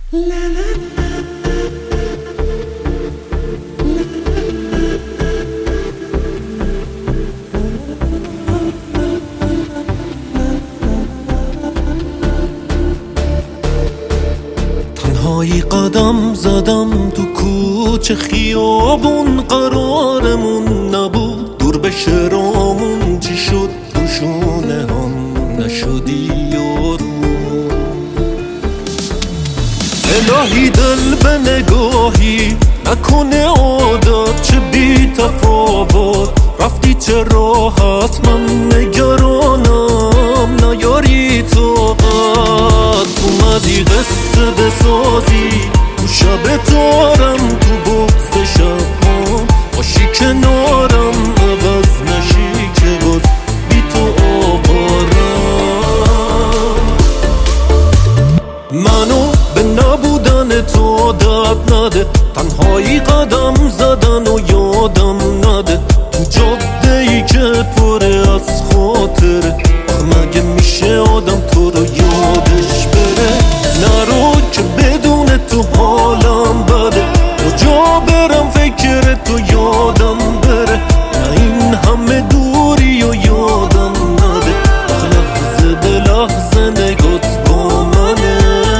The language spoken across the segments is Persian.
تنهایی قدم زدم تو کوچه خیابون، قرارمون نبود دور بشه رامون. چی شد پوشونه هم نشدی یارو. الهی دل به نگاهی نکنه عادت، چه بی تفاوت رفتی چه راحت. من نگرانم نیاری طاقت، اومدی قصه بسازی تو شب تارم. تو بغض شب باشی کنارم، عوض نشی که باز بی تو آوارم. منو به نبودن تو داد نده، تنهایی قدم زدن و یادم نده. تو جاده ای که پره از خاطره، مگه میشه آدم تو رو یادش بره؟ نرو که بدون تو حالم بده، کجا برم فکر تو یادم بره. نه این همه دوری و یادم نده، لحظه به لحظه نگات با منه.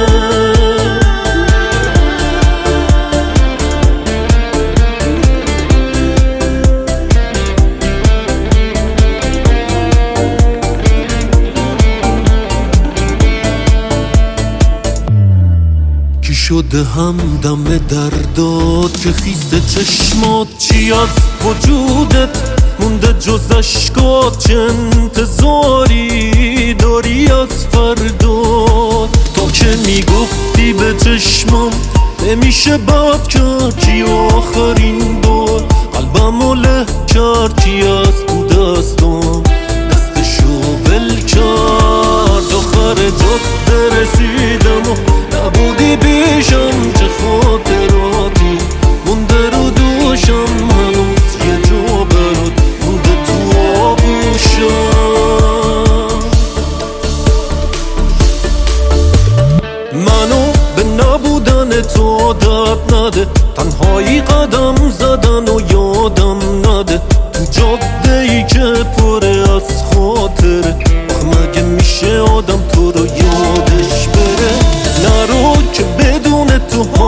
کی شده هم دم درداد که خیسه چشمات؟ چی از وجودت مونده جز اشکات؟ چه انتظاری داری از فردا؟ تو که میگفتی به چشمم نمیشه بد کرد، کی آخرین بار قلبمو له کرد؟ کی از تو دستم دستشو ول کرد؟ آخر جاده رسیدم و نبودی پیشم، چه خاطراتی مونده رو دوشم. هنوز یه جا برات مونده تو آغوشم. منو به نبودن تو داد نده، تنهایی قدم زدن و یادم نده. تو جاده ای که پره از خاطره، مگه میشه آدم تو رو یادش بره؟ نرو که بدون تو